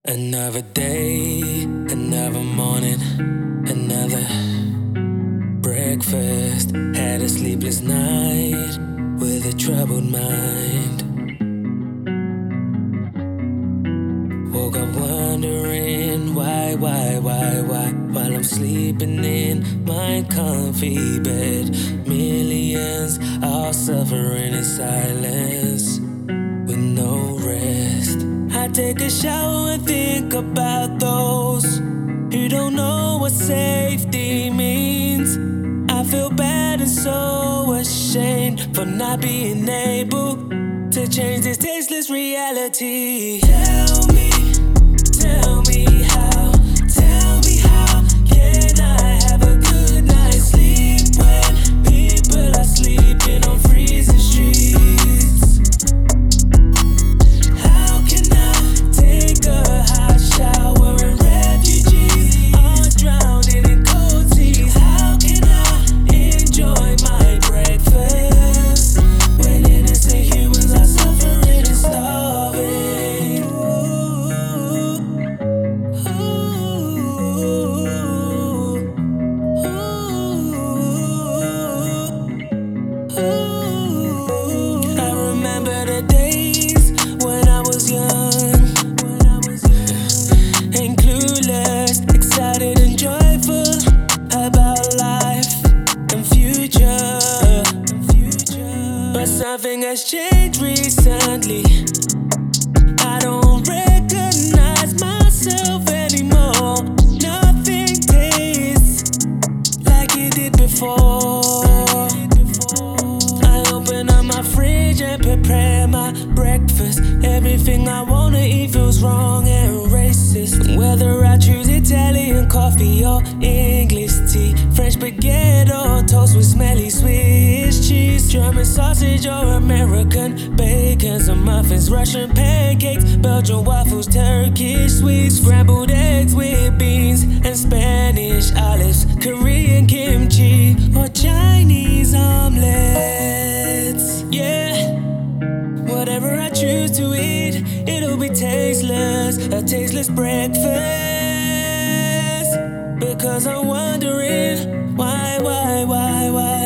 Another day, another morning, another breakfast. Had a sleepless night with a troubled mind. Woke up wondering why, while I'm sleeping in my comfy bed. Millions are suffering in silence with no rest. I take a shower and think about those who don't know what safety means. I feel bad and so ashamed for not being able to change this tasteless reality. Tell me how, can I have a good night's sleep when people are sleeping on freezing streets? How can I take a hot shower when refugees are drowning in cold seas? How can I enjoy my breakfast when innocent humans are suffering and starving? I remember the days when I was young and clueless, excited and joyful about life and future. But something has changed recently. I don't recognize myself anymore. Nothing tastes like it did before. I open up my fridge and prepare my breakfast. Everything I wanna eat feels wrong and racist. Whether I choose Italian coffee or English tea, French baguette or toast with smelly Swiss cheese, German sausage or American bacon, some muffins, Russian pancakes, Belgian waffles, Turkish sweets, scrambled eggs with beans and Spanish olives, Korean kimchi or Chinese omelets. Yeah, whatever I choose to eat, it'll be tasteless, a tasteless breakfast. Because I'm wondering why